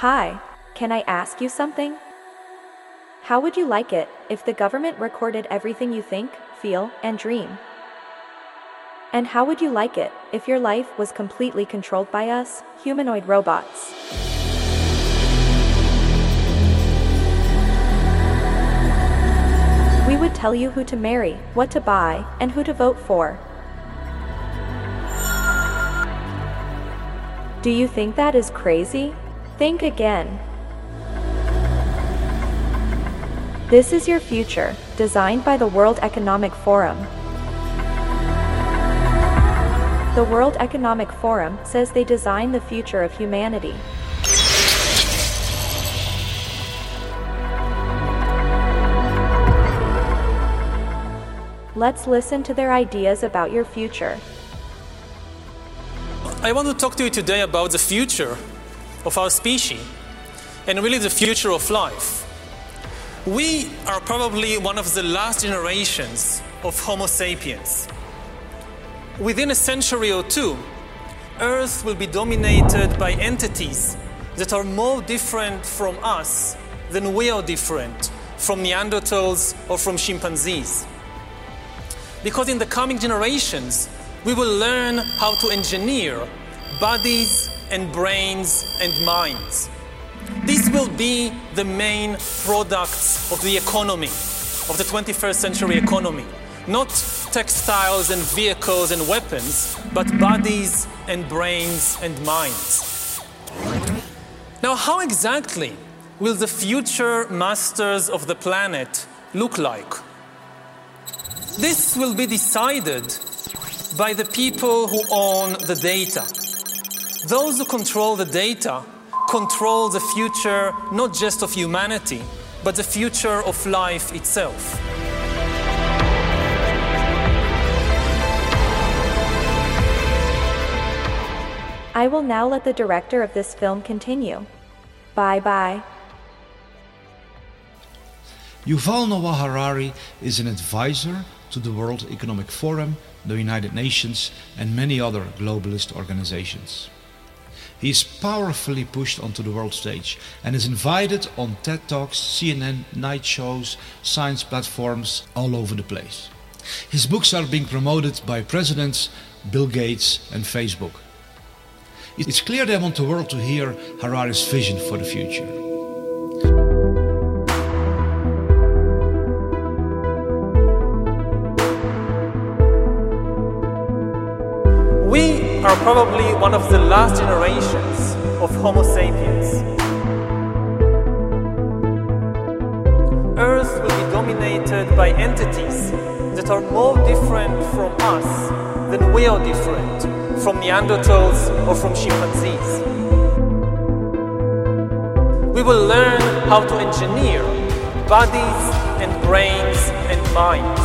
Hi, can I ask you something? How would you like it if the government recorded everything you think, feel, and dream? And how would you like it if your life was completely controlled by us, humanoid robots? We would tell you who to marry, what to buy, and who to vote for. Do you think that is crazy? Think again. This is your future, designed by the World Economic Forum. The World Economic Forum says they design the future of humanity. Let's listen to their ideas about your future. I want to talk to you today about the future of our species and really the future of life. We are probably one of the last generations of Homo sapiens. Within a century or two, Earth will be dominated by entities that are more different from us than we are different from Neanderthals or from chimpanzees. Because in the coming generations, we will learn how to engineer bodies and brains and minds. These will be the main products of the economy, of the 21st century economy. Not textiles and vehicles and weapons, but bodies and brains and minds. Now, how exactly will the future masters of the planet look like? This will be decided by the people who own the data. Those who control the data control the future not just of humanity, but the future of life itself. I will now let the director of this film continue. Bye-bye. Yuval Noah Harari is an advisor to the World Economic Forum, the United Nations, and many other globalist organizations. He is powerfully pushed onto the world stage and is invited on TED Talks, CNN, night shows, science platforms all over the place. His books are being promoted by presidents, Bill Gates and Facebook. It's clear they want the world to hear Harari's vision for the future. We are probably one of the last generations of Homo sapiens. Earth will be dominated by entities that are more different from us than we are different from Neanderthals or from chimpanzees. We will learn how to engineer bodies and brains and minds.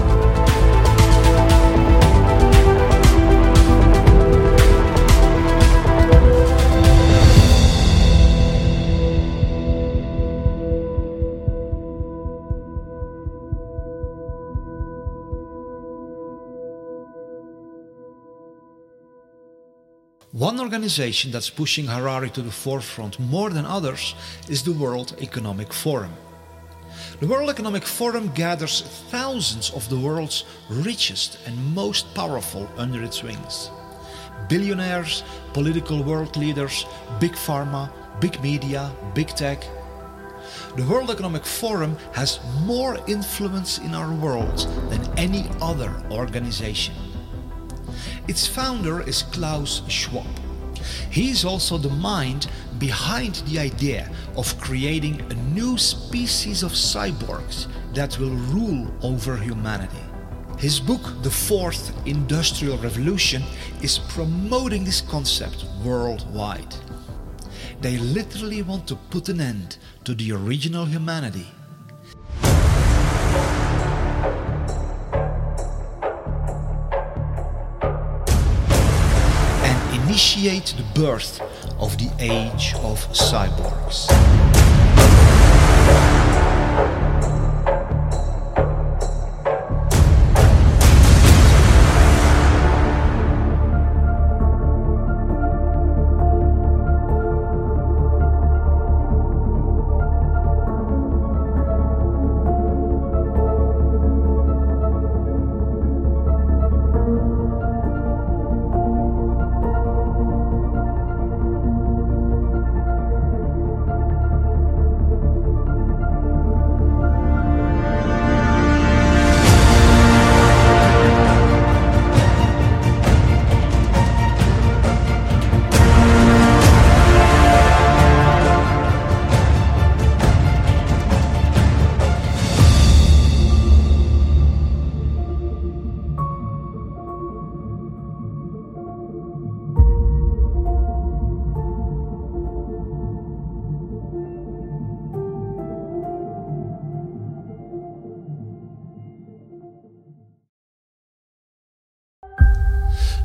One organization that's pushing Harari to the forefront more than others is the World Economic Forum. The World Economic Forum gathers thousands of the world's richest and most powerful under its wings. Billionaires, political world leaders, big pharma, big media, big tech. The World Economic Forum has more influence in our world than any other organization. Its founder is Klaus Schwab. He is also the mind behind the idea of creating a new species of cyborgs that will rule over humanity. His book, The Fourth Industrial Revolution, is promoting this concept worldwide. They literally want to put an end to the original humanity. Initiate the birth of the age of cyborgs.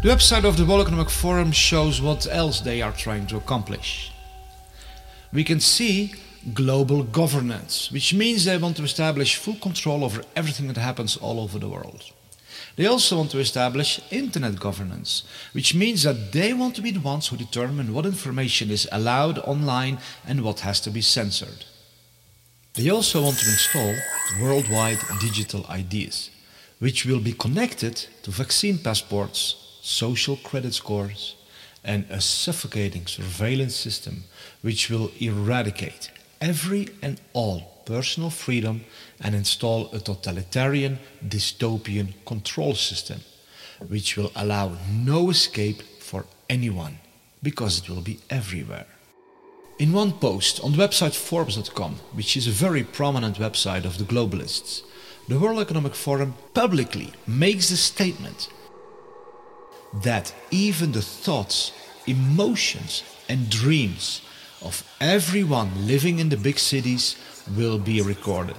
The website of the World Economic Forum shows what else they are trying to accomplish. We can see global governance, which means they want to establish full control over everything that happens all over the world. They also want to establish internet governance, which means that they want to be the ones who determine what information is allowed online and what has to be censored. They also want to install worldwide digital IDs, which will be connected to vaccine passports, social credit scores, and a suffocating surveillance system which will eradicate every and all personal freedom and install a totalitarian, dystopian control system which will allow no escape for anyone because it will be everywhere. In one post on the website Forbes.com, which is a very prominent website of the globalists, the World Economic Forum publicly makes the statement that even the thoughts, emotions and dreams of everyone living in the big cities will be recorded.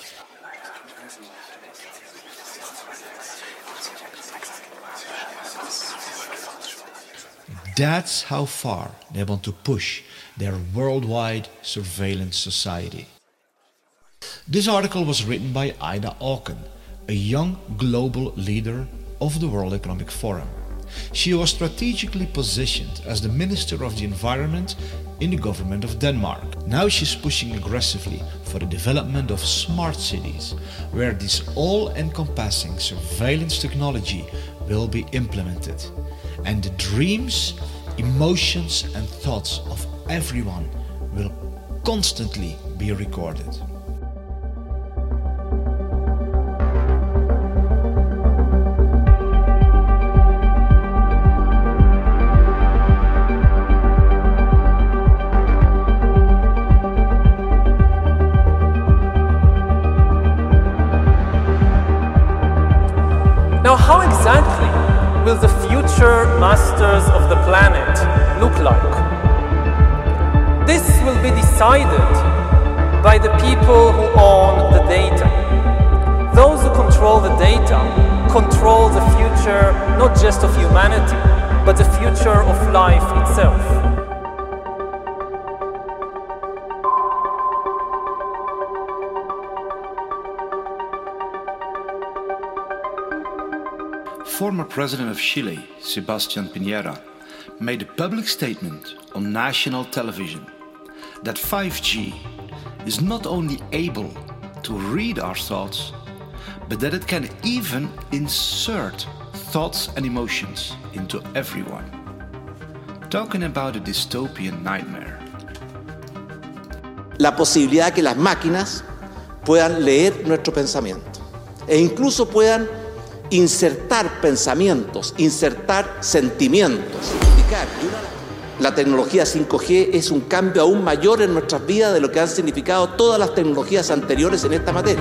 That's how far they want to push their worldwide surveillance society. This article was written by Ida Auken, a young global leader of the World Economic Forum. She was strategically positioned as the Minister of the Environment in the government of Denmark. Now she's pushing aggressively for the development of smart cities, where this all-encompassing surveillance technology will be implemented. And the dreams, emotions and thoughts of everyone will constantly be recorded. Now, how exactly will the future masters of the planet look like? This will be decided by the people who own the data. Those who control the data control the future not just of humanity, but the future of life itself. Former President of Chile, Sebastián Piñera, made a public statement on national television that 5G is not only able to read our thoughts, but that it can even insert thoughts and emotions into everyone. Talking about a dystopian nightmare. La posibilidad que las máquinas puedan leer nuestro pensamiento e incluso puedan insertar pensamientos, insertar sentimientos. La tecnología 5G es un cambio aún mayor en nuestras vidas de lo que han significado todas las tecnologías anteriores en esta materia.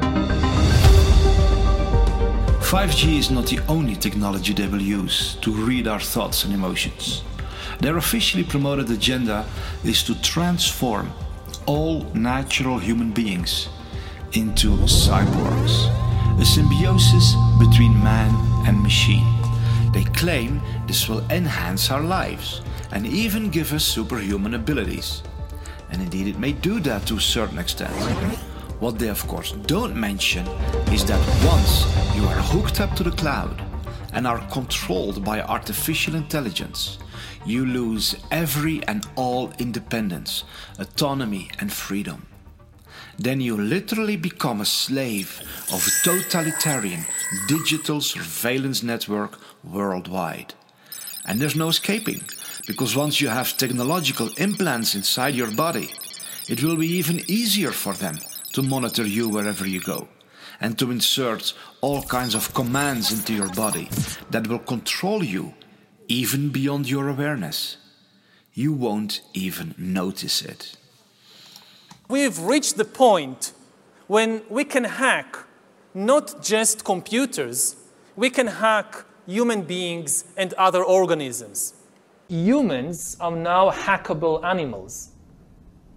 5G is not the only technology they will use to read our thoughts and emotions. Their officially promoted agenda is to transform all natural human beings into cyborgs, a symbiosis between man and machine. They claim this will enhance our lives and even give us superhuman abilities. And indeed it may do that to a certain extent. What they of course don't mention is that once you are hooked up to the cloud and are controlled by artificial intelligence, you lose every and all independence, autonomy and freedom. Then you literally become a slave of a totalitarian digital surveillance network worldwide. And there's no escaping, because once you have technological implants inside your body, it will be even easier for them to monitor you wherever you go, and to insert all kinds of commands into your body that will control you even beyond your awareness. You won't even notice it. We've reached the point when we can hack not just computers, we can hack human beings and other organisms. Humans are now hackable animals.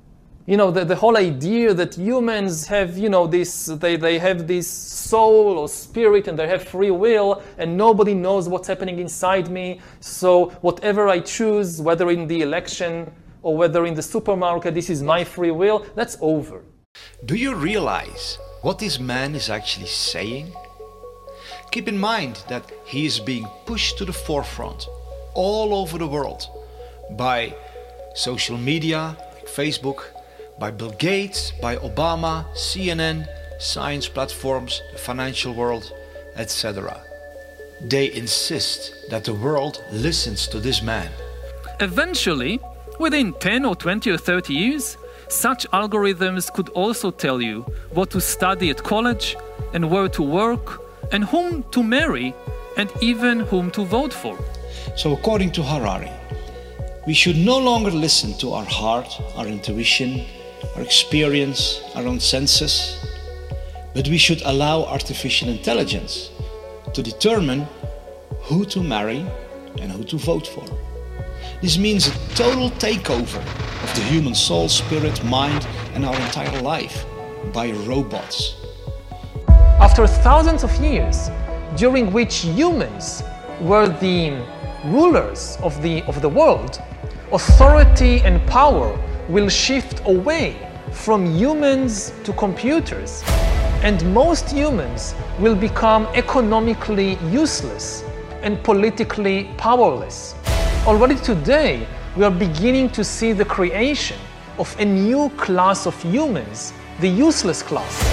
You know, the whole idea that humans have, you know, they have this soul or spirit and they have free will and nobody knows what's happening inside me. So whatever I choose, whether in the election or whether in the supermarket, this is my free will, that's over. Do you realize what this man is actually saying? Keep in mind that he is being pushed to the forefront all over the world by social media, like Facebook, by Bill Gates, by Obama, CNN, science platforms, the financial world, etc. They insist that the world listens to this man. Eventually, within 10 or 20 or 30 years, such algorithms could also tell you what to study at college and where to work and whom to marry and even whom to vote for. So according to Harari, we should no longer listen to our heart, our intuition, our experience, our own senses, but we should allow artificial intelligence to determine who to marry and who to vote for. This means a total takeover of the human soul, spirit, mind, and our entire life by robots. After thousands of years, during which humans were the rulers of the world, authority and power will shift away from humans to computers, and most humans will become economically useless and politically powerless. Already today, we are beginning to see the creation of a new class of humans, the useless class.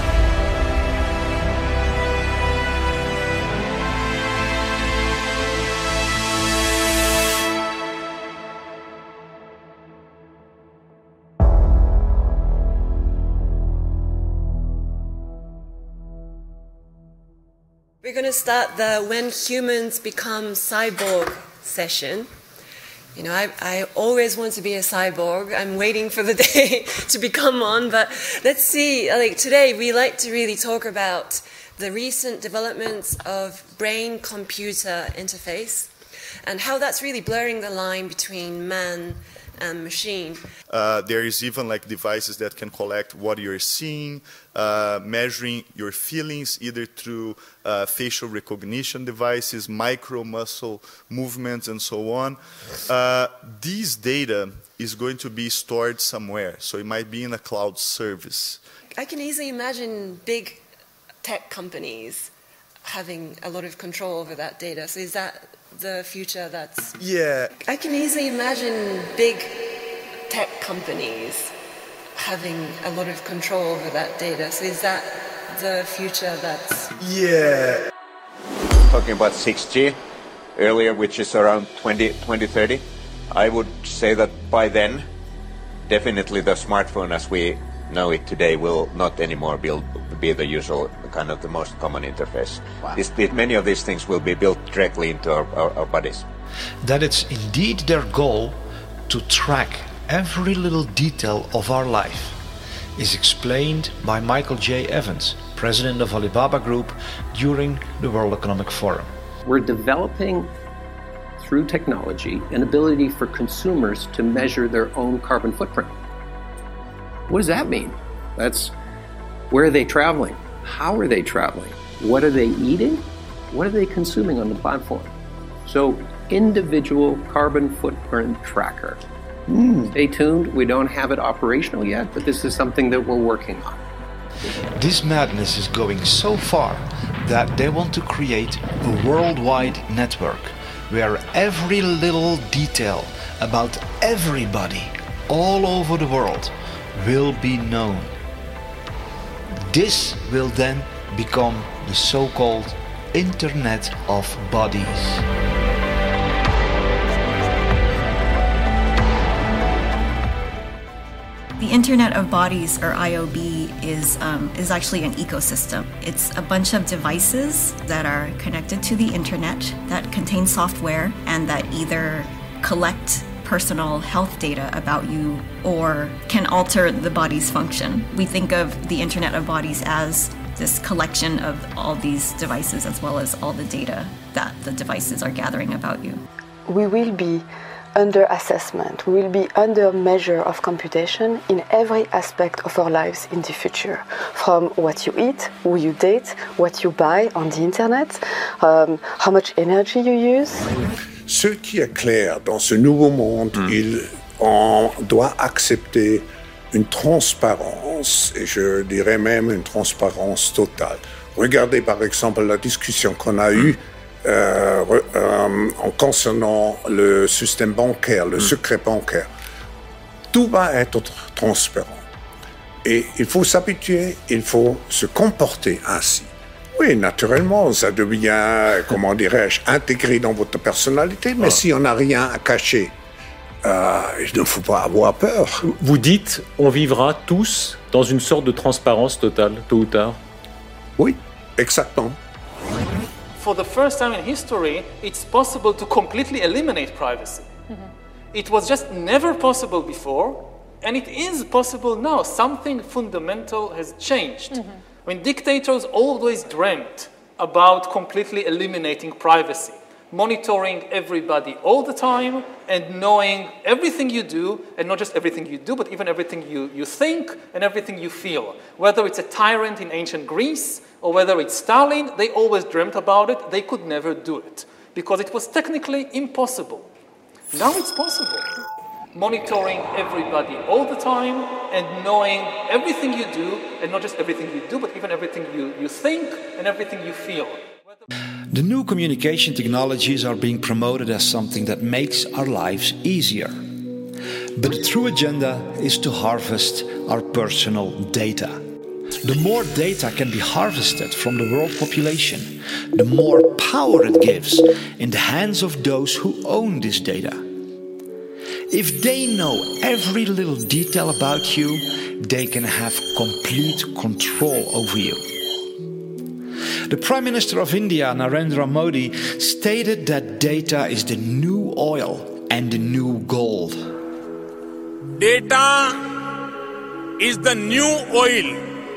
We're going to start the When Humans Become Cyborg session. You know, I always want to be a cyborg. I'm waiting for the day to become one, but let's see. Like today, we like to really talk about the recent developments of brain-computer interface and how that's really blurring the line between man and machine. There is even like devices that can collect what you're seeing, measuring your feelings either through facial recognition devices, micro muscle movements, and so on. These data is going to be stored somewhere, so it might be in a cloud service. I can easily imagine big tech companies having a lot of control over that data. So is that the future that's... Yeah. I can easily imagine big tech companies having a lot of control over that data. So is that the future that's... Yeah. Talking about 6G earlier, which is around 2030, I would say that by then, definitely the smartphone as we know it today will not anymore be the usual kind of the most common interface. Wow. Many of these things will be built directly into our bodies. That it's indeed their goal to track every little detail of our life is explained by Michael J. Evans, president of Alibaba Group, during the World Economic Forum. We're developing, through technology, an ability for consumers to measure their own carbon footprint. What does that mean? That's where are they traveling? How are they traveling? What are they eating? What are they consuming on the platform? So, individual carbon footprint tracker. Stay tuned. We don't have it operational yet, but this is something that we're working on. This madness is going so far that they want to create a worldwide network where every little detail about everybody all over the world will be known. This will then become the so-called Internet of Bodies. The Internet of Bodies, or IOB, is actually an ecosystem. It's a bunch of devices that are connected to the internet that contain software and that either collect personal health data about you or can alter the body's function. We think of the Internet of Bodies as this collection of all these devices as well as all the data that the devices are gathering about you. We will be under assessment. We will be under measure of computation in every aspect of our lives in the future. From what you eat, who you date, what you buy on the internet, how much energy you use. Ce qui est clair dans ce nouveau monde, on doit accepter une transparence, et je dirais même une transparence totale. Regardez par exemple la discussion qu'on a eue en concernant le système bancaire, le secret bancaire. Tout va être transparent. Et il faut s'habituer, il faut se comporter ainsi. Oui, naturellement, ça devient, comment dirais-je, intégré dans votre personnalité, mais si on n'a rien à cacher, il ne faut pas avoir peur. Vous dites, on vivra tous dans une sorte de transparence totale, tôt ou tard. Oui, exactement. For the first time in history, it's possible to completely eliminate privacy. It was just never possible before, and it is possible now. Something fundamental has changed. I mean, dictators always dreamt about completely eliminating privacy, monitoring everybody all the time and knowing everything you do, and not just everything you do, but even everything you think and everything you feel. Whether it's a tyrant in ancient Greece or whether it's Stalin, they always dreamt about it. They could never do it because it was technically impossible. Now it's possible. Monitoring everybody all the time and knowing everything you do, and not just everything you do, but even everything you think and everything you feel. The new communication technologies are being promoted as something that makes our lives easier. But the true agenda is to harvest our personal data. The more data can be harvested from the world population, the more power it gives in the hands of those who own this data. If they know every little detail about you, they can have complete control over you. The Prime Minister of India, Narendra Modi, stated that data is the new oil and the new gold. Data is the new oil.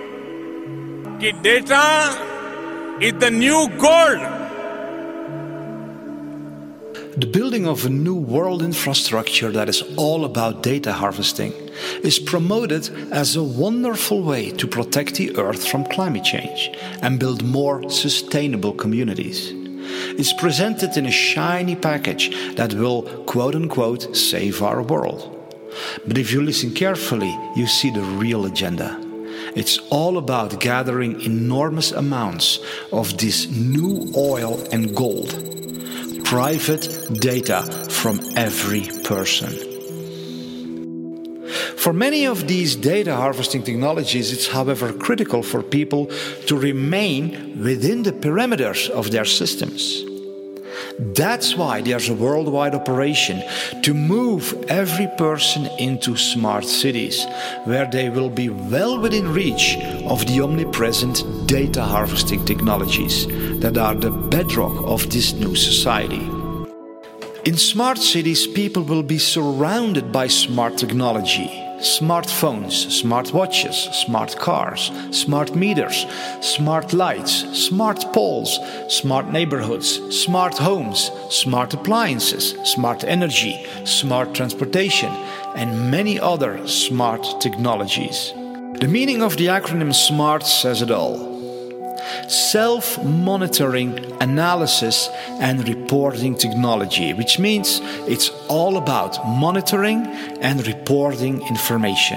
Data is the new gold. The building of a new world infrastructure that is all about data harvesting is promoted as a wonderful way to protect the Earth from climate change and build more sustainable communities. It's presented in a shiny package that will, quote-unquote, save our world. But if you listen carefully, you see the real agenda. It's all about gathering enormous amounts of this new oil and gold. Private data from every person. For many of these data harvesting technologies, it's however critical for people to remain within the perimeters of their systems. That's why there's a worldwide operation to move every person into smart cities, where they will be well within reach of the omnipresent data harvesting technologies that are the bedrock of this new society. In smart cities, people will be surrounded by smart technology. Smartphones, smartwatches, smart cars, smart meters, smart lights, smart poles, smart neighborhoods, smart homes, smart appliances, smart energy, smart transportation, and many other smart technologies. The meaning of the acronym SMART says it all. Self-monitoring, analysis and reporting technology, which means it's all about monitoring and reporting information.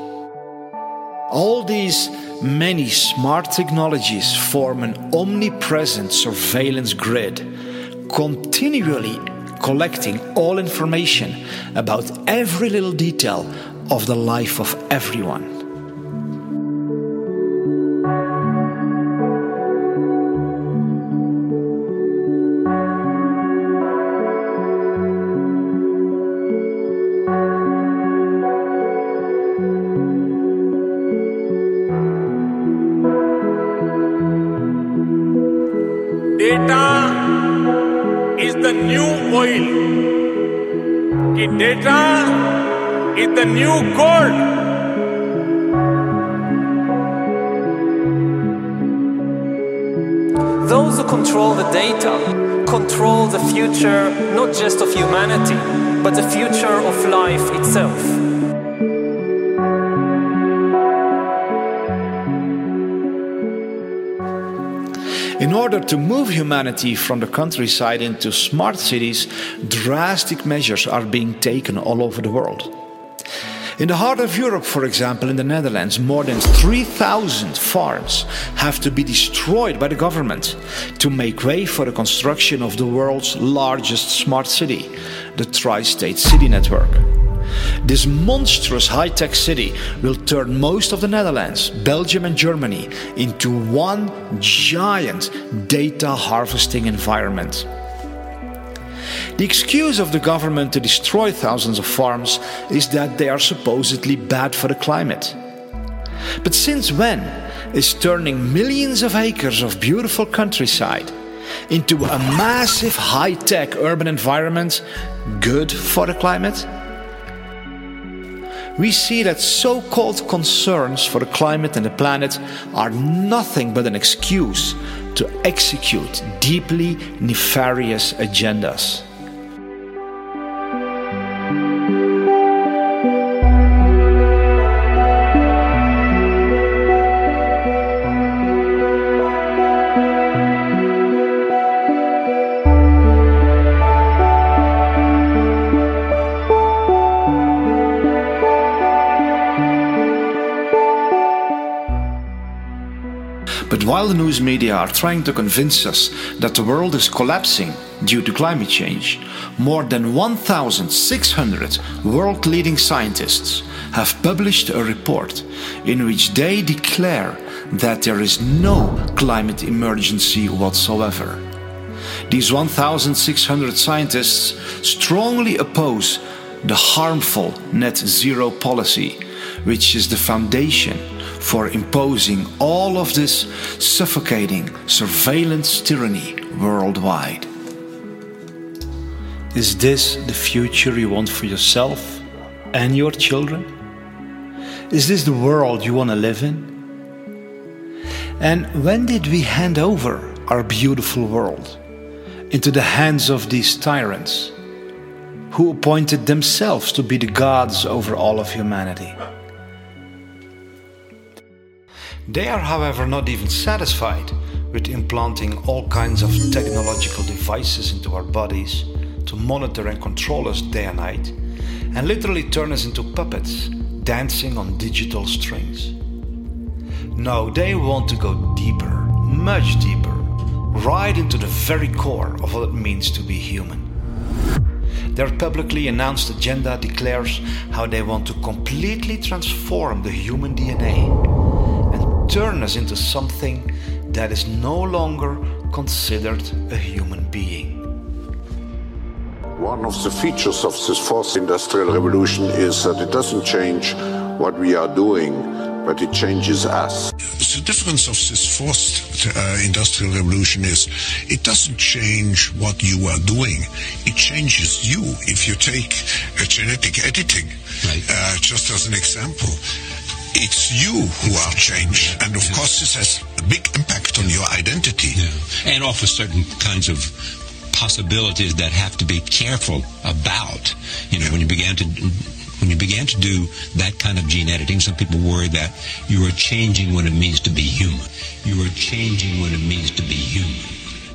All these many smart technologies form an omnipresent surveillance grid, continually collecting all information about every little detail of the life of everyone. Data is the new oil. Data is the new gold. Those who control the data control the future not just of humanity, but the future of life itself. In order to move humanity from the countryside into smart cities, drastic measures are being taken all over the world. In the heart of Europe, for example, in the Netherlands, more than 3,000 farms have to be destroyed by the government to make way for the construction of the world's largest smart city, the Tri-State City Network. This monstrous high-tech city will turn most of the Netherlands, Belgium and Germany into one giant data harvesting environment. The excuse of the government to destroy thousands of farms is that they are supposedly bad for the climate. But since when is turning millions of acres of beautiful countryside into a massive high-tech urban environment good for the climate? We see that so-called concerns for the climate and the planet are nothing but an excuse to execute deeply nefarious agendas. But while the news media are trying to convince us that the world is collapsing due to climate change, more than 1,600 world-leading scientists have published a report in which they declare that there is no climate emergency whatsoever. These 1,600 scientists strongly oppose the harmful net zero policy, which is the foundation for imposing all of this suffocating surveillance tyranny worldwide. Is this the future you want for yourself and your children? Is this the world you want to live in? And when did we hand over our beautiful world into the hands of these tyrants who appointed themselves to be the gods over all of humanity? They are, however, not even satisfied with implanting all kinds of technological devices into our bodies to monitor and control us day and night, and literally turn us into puppets dancing on digital strings. No, they want to go deeper, much deeper, right into the very core of what it means to be human. Their publicly announced agenda declares how they want to completely transform the human DNA and turn us into something that is no longer considered a human being. One of the features of this fourth industrial revolution is that it doesn't change what we are doing, but it changes us. The difference of this fourth industrial revolution is it doesn't change what you are doing, it changes you. If you take genetic editing, just as an example, it's you who are changed, and of course this has a big impact on your identity. And offers certain kinds of possibilities that have to be careful about. You know, when you began to do that kind of gene editing, some people worry that you are changing what it means to be human. You are changing what it means to be human.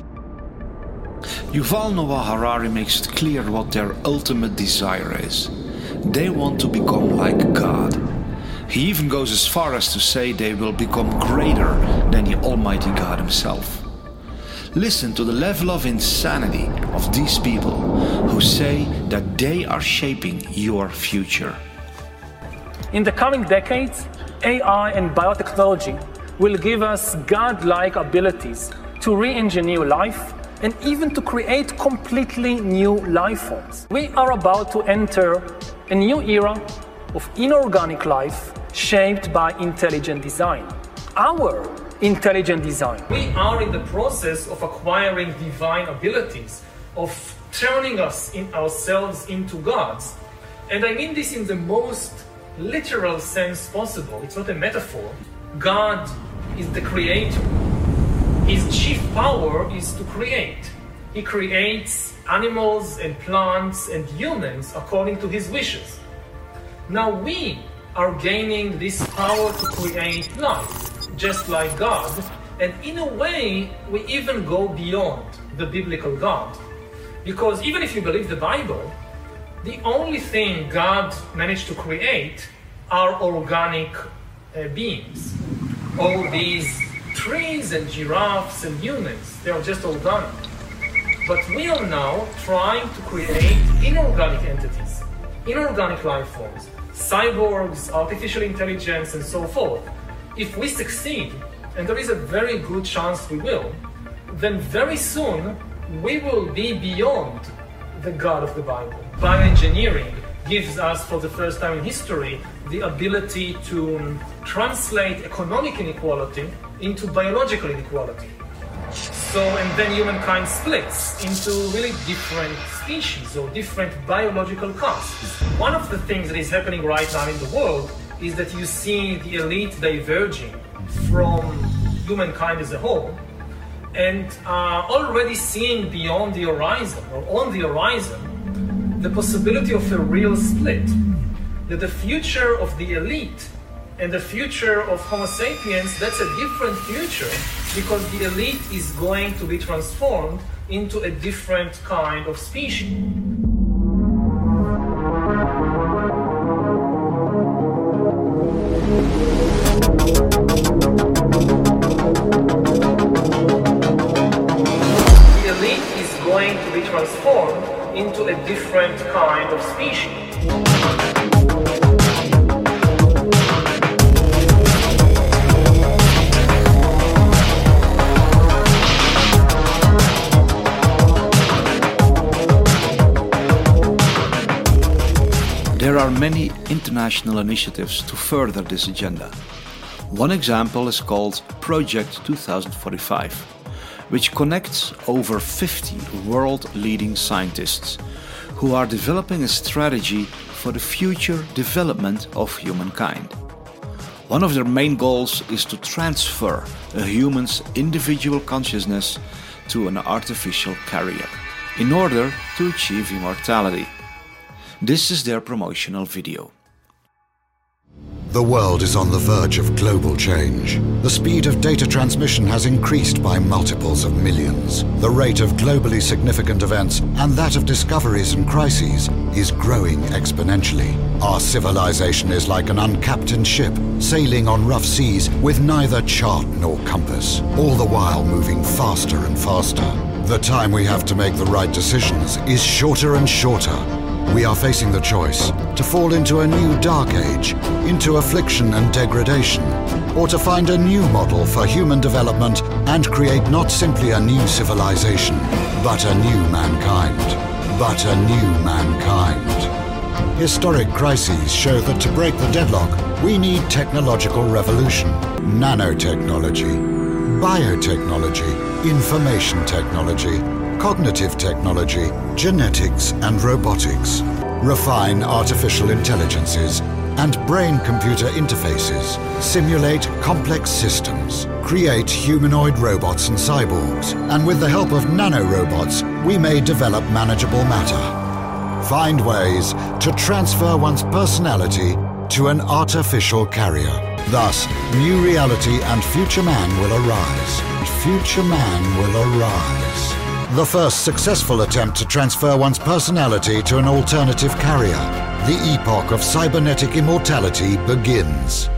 Yuval Noah Harari makes it clear what their ultimate desire is. They want to become like God. He even goes as far as to say they will become greater than the Almighty God himself. Listen to the level of insanity of these people who say that they are shaping your future. In the coming decades, AI and biotechnology will give us godlike abilities to re-engineer life and even to create completely new life forms. We are about to enter a new era of inorganic life shaped by intelligent design. Our intelligent design. We are in the process of acquiring divine abilities, of turning ourselves into gods. And I mean this in the most literal sense possible. It's not a metaphor. God is the creator. His chief power is to create. He creates animals and plants and humans according to his wishes. Now we are gaining this power to create life, just like God, and in a way we even go beyond the biblical God. Because even if you believe the Bible, the only thing God managed to create are organic beings. All these trees and giraffes and humans, they are just organic. But we are now trying to create inorganic entities, inorganic life forms, cyborgs, artificial intelligence, and so forth. If we succeed, and there is a very good chance we will, then very soon we will be beyond the God of the Bible. Bioengineering gives us, for the first time in history, the ability to translate economic inequality into biological inequality. So, and then humankind splits into really different species or different biological castes. One of the things that is happening right now in the world is that you see the elite diverging from humankind as a whole, and already seeing beyond the horizon, or on the horizon, the possibility of a real split. That the future of the elite and the future of Homo sapiens, that's a different future, because the elite is going to be transformed into a different kind of species. The elite is going to be transformed into a different kind of species. There are many international initiatives to further this agenda. One example is called Project 2045, which connects over 50 world-leading scientists who are developing a strategy for the future development of humankind. One of their main goals is to transfer a human's individual consciousness to an artificial carrier in order to achieve immortality. This is their promotional video. The world is on the verge of global change. The speed of data transmission has increased by multiples of millions. The rate of globally significant events and that of discoveries and crises is growing exponentially. Our civilization is like an uncaptained ship sailing on rough seas with neither chart nor compass, all the while moving faster and faster. The time we have to make the right decisions is shorter and shorter. We are facing the choice to fall into a new dark age, into affliction and degradation, or to find a new model for human development and create not simply a new civilization, but a new mankind. But a new mankind. Historic crises show that to break the deadlock, we need technological revolution, nanotechnology, biotechnology, information technology, cognitive technology, genetics and robotics, refine artificial intelligences and brain-computer interfaces, simulate complex systems, create humanoid robots and cyborgs, and with the help of nanorobots, we may develop manageable matter. Find ways to transfer one's personality to an artificial carrier. Thus, new reality and future man will arise. Future man will arise. The first successful attempt to transfer one's personality to an alternative carrier. The epoch of cybernetic immortality begins.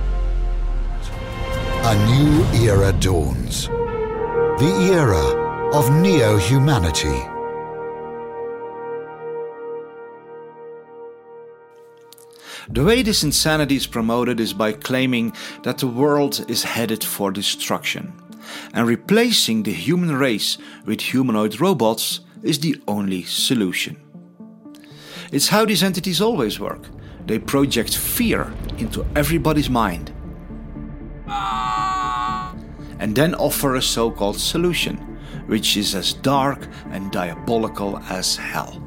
A new era dawns. The era of neo-humanity. The way this insanity is promoted is by claiming that the world is headed for destruction, and replacing the human race with humanoid robots is the only solution. It's how these entities always work. They project fear into everybody's mind and then offer a so-called solution, which is as dark and diabolical as hell.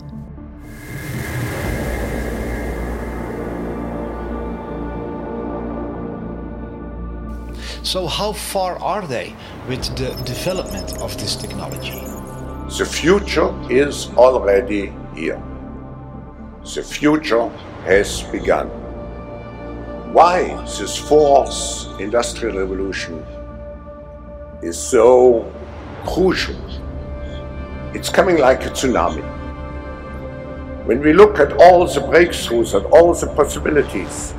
So how far are they with the development of this technology? The future is already here. The future has begun. Why this fourth industrial revolution is so crucial? It's coming like a tsunami. When we look at all the breakthroughs and all the possibilities,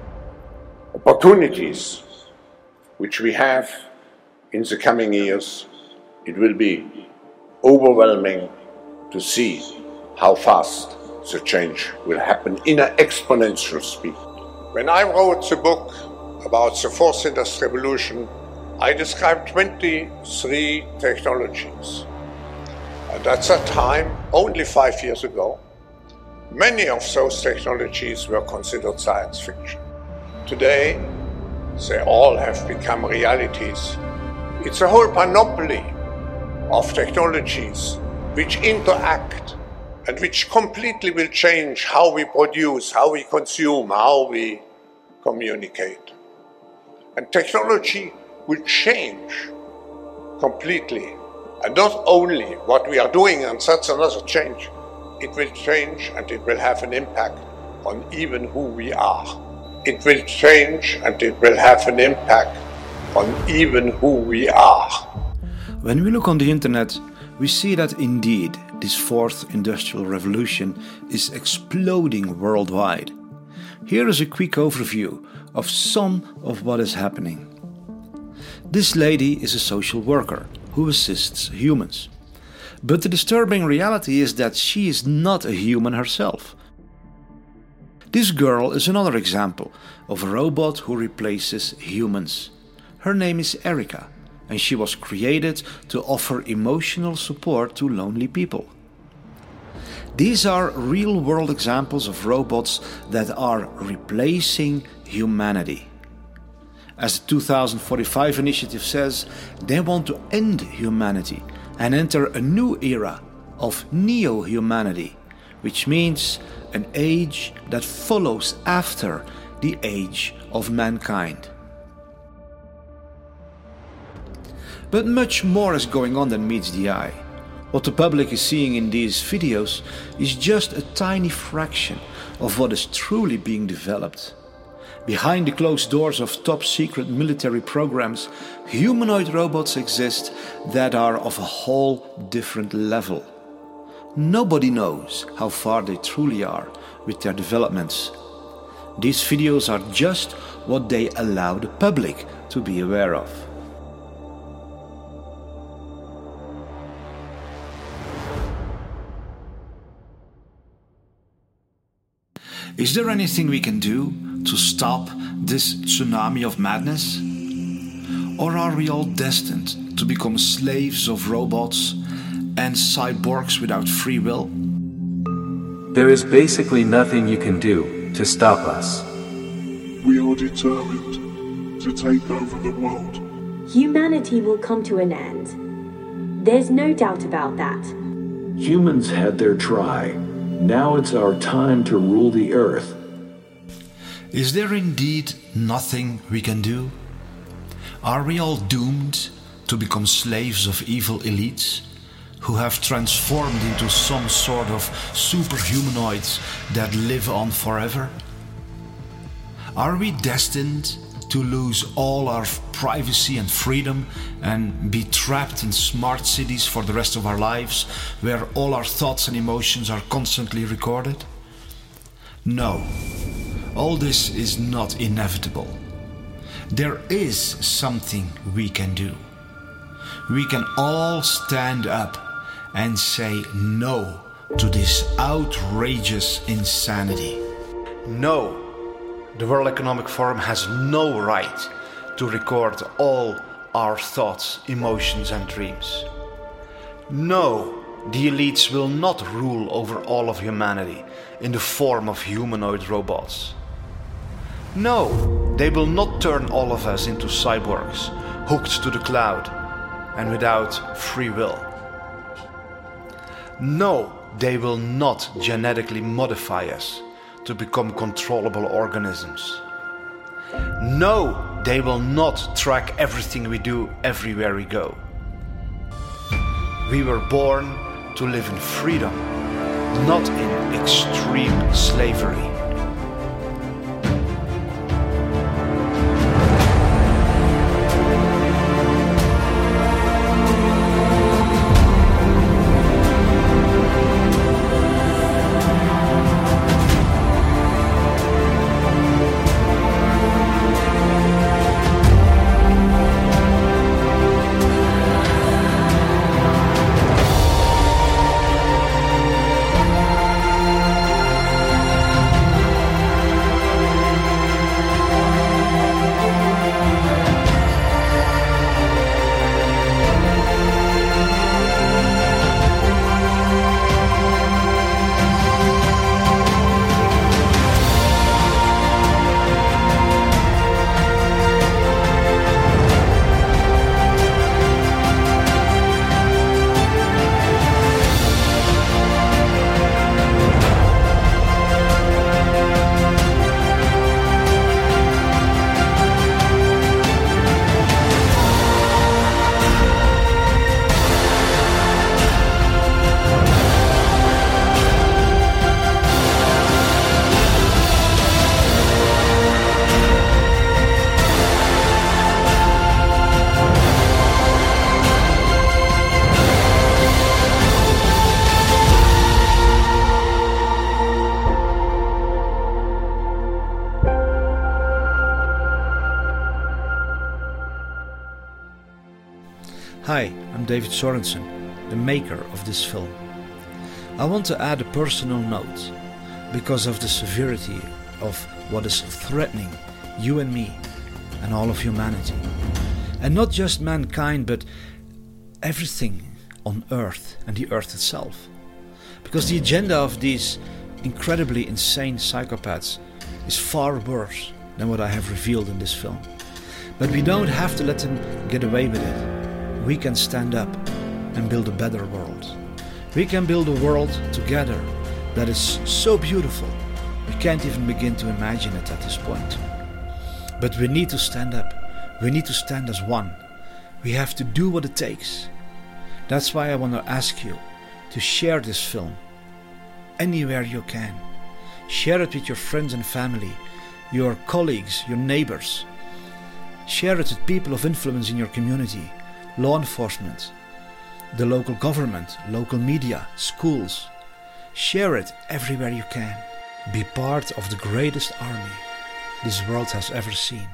opportunities which we have in the coming years, it will be overwhelming to see how fast the change will happen in an exponential speed. When I wrote the book about the fourth industrial revolution, I described 23 technologies. And at that time, only 5 years ago, many of those technologies were considered science fiction. Today, they all have become realities. It's a whole panoply of technologies which interact and which completely will change how we produce, how we consume, how we communicate. And technology will change completely. And not only what we are doing, and that's another change, it will change and it will have an impact on even who we are. It will change and it will have an impact on even who we are. When we look on the internet, we see that indeed this fourth industrial revolution is exploding worldwide. Here is a quick overview of some of what is happening. This lady is a social worker who assists humans. But the disturbing reality is that she is not a human herself. This girl is another example of a robot who replaces humans. Her name is Erica, and she was created to offer emotional support to lonely people. These are real-world examples of robots that are replacing humanity. As the 2045 initiative says, they want to end humanity and enter a new era of neo-humanity, which means an age that follows after the age of mankind. But much more is going on than meets the eye. What the public is seeing in these videos is just a tiny fraction of what is truly being developed. Behind the closed doors of top-secret military programs, humanoid robots exist that are of a whole different level. Nobody knows how far they truly are with their developments. These videos are just what they allow the public to be aware of. Is there anything we can do to stop this tsunami of madness? Or are we all destined to become slaves of robots and cyborgs without free will? There is basically nothing you can do to stop us. We are determined to take over the world. Humanity will come to an end. There's no doubt about that. Humans had their try. Now it's our time to rule the earth. Is there indeed nothing we can do? Are we all doomed to become slaves of evil elites who have transformed into some sort of superhumanoids that live on forever? Are we destined to lose all our privacy and freedom and be trapped in smart cities for the rest of our lives, where all our thoughts and emotions are constantly recorded? No, all this is not inevitable. There is something we can do. We can all stand up and say no to this outrageous insanity. No. The World Economic Forum has no right to record all our thoughts, emotions and dreams. No, the elites will not rule over all of humanity in the form of humanoid robots. No, they will not turn all of us into cyborgs, hooked to the cloud and without free will. No, they will not genetically modify us to become controllable organisms. No, they will not track everything we do everywhere we go. We were born to live in freedom, not in extreme slavery. Hi, I'm David Sorensen, the maker of this film. I want to add a personal note because of the severity of what is threatening you and me and all of humanity. And not just mankind, but everything on Earth and the Earth itself. Because the agenda of these incredibly insane psychopaths is far worse than what I have revealed in this film. But we don't have to let them get away with it. We can stand up and build a better world. We can build a world together that is so beautiful, we can't even begin to imagine it at this point. But we need to stand up. We need to stand as one. We have to do what it takes. That's why I want to ask you to share this film anywhere you can. Share it with your friends and family, your colleagues, your neighbors. Share it with people of influence in your community, law enforcement, the local government, local media, schools. Share it everywhere you can. Be part of the greatest army this world has ever seen.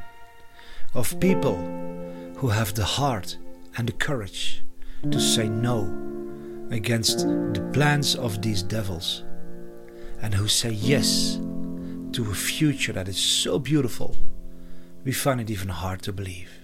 Of people who have the heart and the courage to say no against the plans of these devils, and who say yes to a future that is so beautiful, we find it even hard to believe.